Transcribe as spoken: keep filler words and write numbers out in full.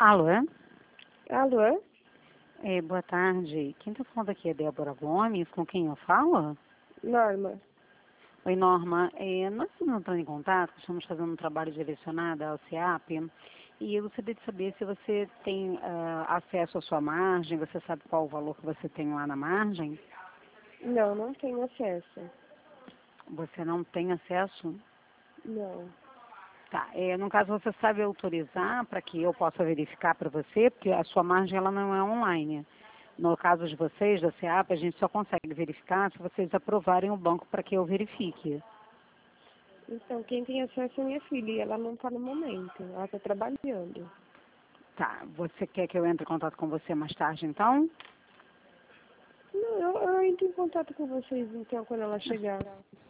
Alô? Alô? É, boa tarde. Quem está falando aqui é Débora Gomes, com quem eu falo? Norma. Oi, Norma. É, nós estamos entrando em contato, estamos fazendo um trabalho direcionado ao SEAP, e eu gostaria de saber se você tem ah, acesso à sua margem, você sabe qual o valor que você tem lá na margem? Não, não tenho acesso. Você não tem acesso? Não. Tá. É, no caso, você sabe autorizar para que eu possa verificar para você, porque a sua margem ela não é online. No caso de vocês, da SEAP, a gente só consegue verificar se vocês aprovarem o banco para que eu verifique. Então, quem tem acesso é minha filha e ela não está no momento. Ela está trabalhando. Tá. Você quer que eu entre em contato com você mais tarde, então? Não, eu, eu entro em contato com vocês então quando ela chegar.